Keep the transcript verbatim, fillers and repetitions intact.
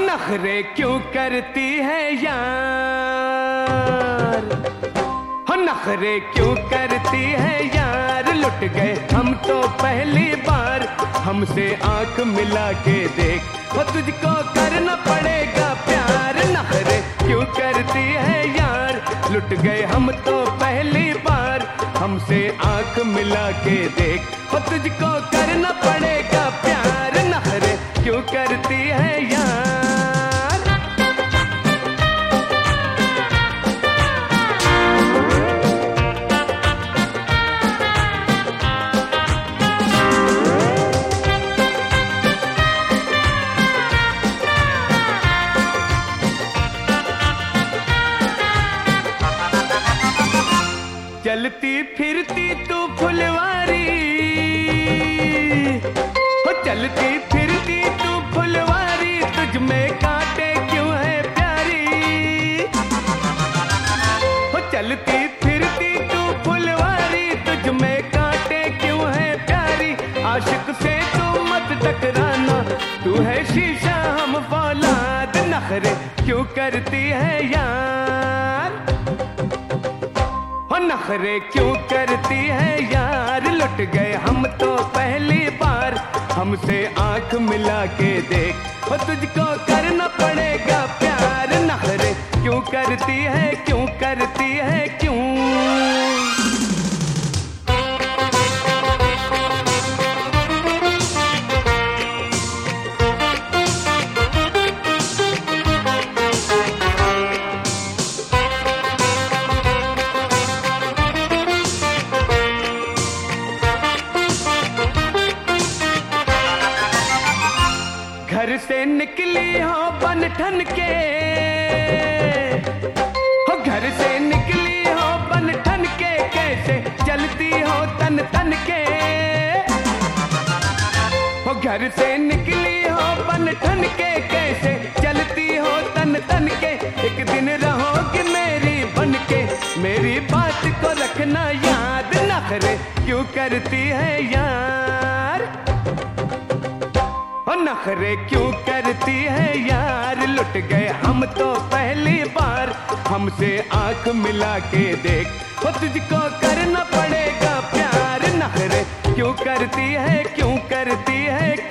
नखरे क्यों करती है यार, हो नखरे क्यों करती है यार, लुट गए हम तो पहली बार, हमसे आंख मिला के देख, हो तुझको करना पड़ेगा प्यार। नखरे क्यों करती है यार, लुट गए हम तो पहली बार, हमसे आंख मिला के देख, हो तुझको करना पड़ेगा प्यार। नखरे क्यों करती है यार। चलती फिरती तू फुलवारी, हो चलती फिरती तू फुलवारी, तुझ में कांटे क्यों है प्यारी, हो चलती फिरती तू फुलवारी, तुझ में कांटे क्यों है प्यारी। आशिक से तू मत टकराना, तू है शीशा हम फौलाद, नखरे क्यों करती है यार, नखरे क्यों करती है यार, लुट गए हम तो पहली बार, हमसे आंख मिला के देख, वो तुझको करना पड़ेगा प्यार। नखरे क्यों करती है, क्यों करती है क्यों। घर से निकली हो बन ठन के, हो घर से निकली हो बन ठन के, कैसे चलती हो तन तन के, हो घर से निकली हो बन ठन के, कैसे चलती हो तन तन के। एक दिन रहोगी मेरी बन के, मेरी बात को रखना याद, नखरे क्यों करती है यार, नखरे क्यों करती है यार, लुट गए हम तो पहली बार, हमसे आंख मिला के देख, वो तुझको करना पड़ेगा प्यार। नखरे क्यों करती है, क्यों करती है।